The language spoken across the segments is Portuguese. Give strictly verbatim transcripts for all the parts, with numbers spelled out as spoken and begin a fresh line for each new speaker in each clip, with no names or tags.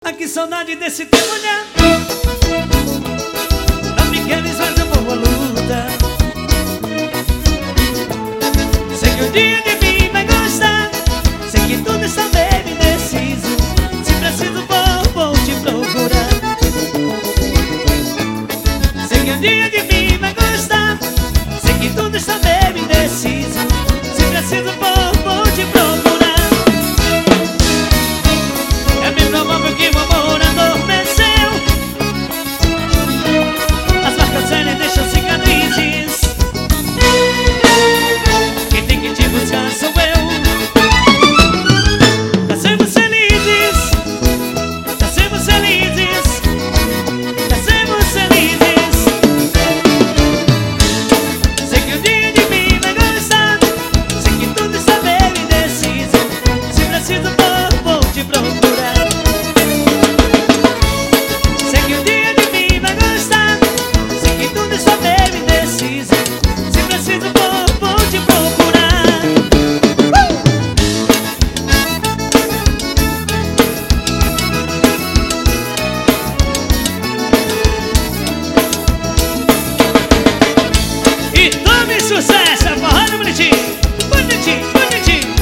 Ah, que saudade desse teu olhar. Não me queres, mas eu vou à luta. Sei que um dia de mim vai gostar. Sei que tudo está bem indeciso. Se preciso vou, vou te procurar. Sei que um dia de mim vai gostar. Sei que tudo está bem indeciso. Se preciso vou, vou te procurar. É bem provável que o amor adormeceu. As marcas velhas deixam cicatrizes. Quem tem que te buscar sou eu. Nascemos felizes. Nascemos felizes. Nascemos felizes. Sei que o dia de mim vai gostar. Sei que tudo está bem indeciso. Se preciso vou, vou te procurar. Sei que o dia de mim vai gostar. Sei que tudo está bem indeciso. Se preciso vou, vou te procurar. uh! E tome sucesso, forrando bonitinho. Bonitinho, bonitinho.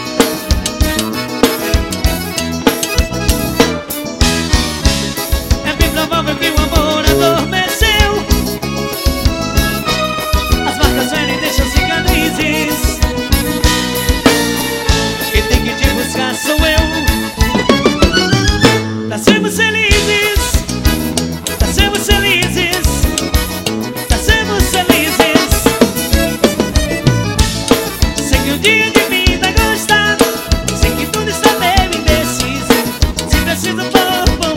É bem provável que o amor adormeceu. As marcas velhas deixam cicatrizes. Quem tem que te buscar sou eu. Nascemos felizes. Nascemos felizes. Nascemos felizes. Sei que um dia de mim vai gostar. Sei que tudo está bem indeciso. Se preciso vou, vou